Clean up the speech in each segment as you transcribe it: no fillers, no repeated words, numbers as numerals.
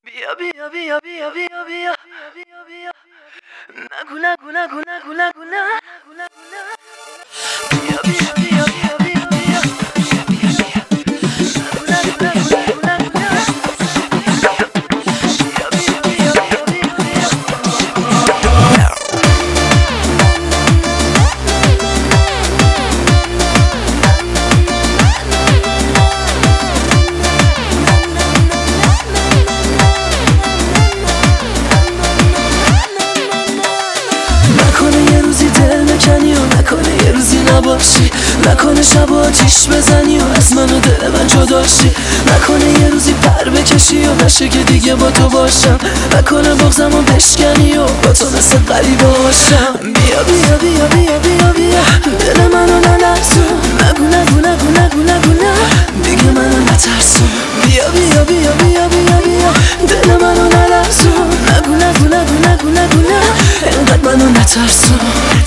بیا بیا بیا بیا بیا بیا بیا بیا نگو نگو نگو نگو نگو نه بیا بیا بیا بیا بیا بیا نگو نگو نگو نگو نگو بیا بیا بیا بیا بیا بیا نکنه یه روزی دل نکنی و نکنه یه روزی نباشی، نکنه شب آتیش بزنی و از من و دل من جداشی، نکنه یه روزی پر بکشی و نشه که دیگه با تو باشم، نکنه بغضم و بشکنی و با تو مثل غریبه باشم. بیا بیا بیا بیا بیا بیا دل منو نلرزون، نگو نگو نگو نگو نگو نه دیگه منو نترسون. بیا بیا بیا بیا بیا بیا دل منو نلرزون، نگو نگو نگو نگو نگو نه اینقدر منو نترسون.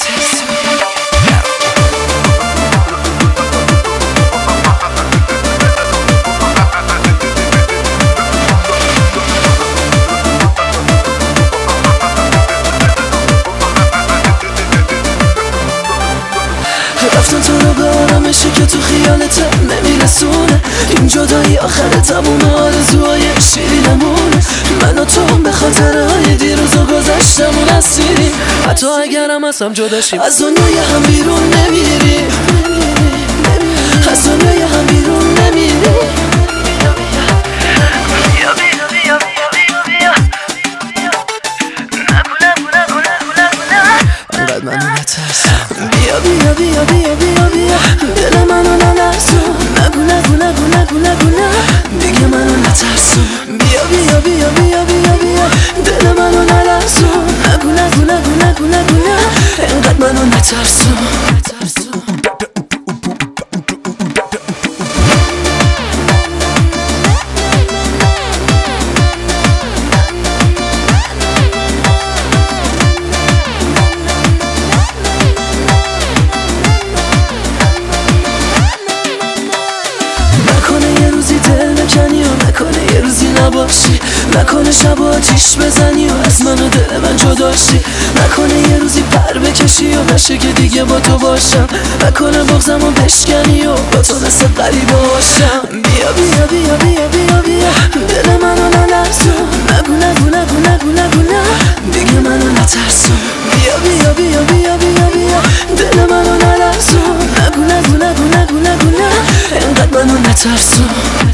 رفتن تو رو به آرامشی که تو خیالت نمیرسونه، این جدایی آخر تموم آرزوهای شیرینمونه. من و تو به خاطرهای دیروز و گذشتمون اسیریم، حتی اگرم از هم جدا شیم از دنیای هم بیرون نمیریم، از دنیای هم بیرون نمیریم. بیا بیا بیا بیا بیا بیا دل منو نلرزون، نگو نگو نگو نگو نگو نه دیگه منو نترسون. بیا بیا بیا بیا بیا بیا دل منو نلرزون، نگو نگو نگو نگو نگو نه اینقدر منو نترسون. نکنه یه روزی نباشی، نکنه شب آتیش بزنی و از من و دل من جداشی، نکنه یه روزی پر بکشی و نشه که دیگه با تو باشم، نکنه بغضم و بشکنی و با تو مثل غریبه باشم. بیا بیا بیا بیا بیا بیا دل منو نلرزون، نگو نگو نگو نگو نگو نه دیگه منو نترسون. بیا بیا بیا بیا بیا بیا دل منو نلرزون، نگو نگو نگو نگو نگو نه اینقدر منو نترسون.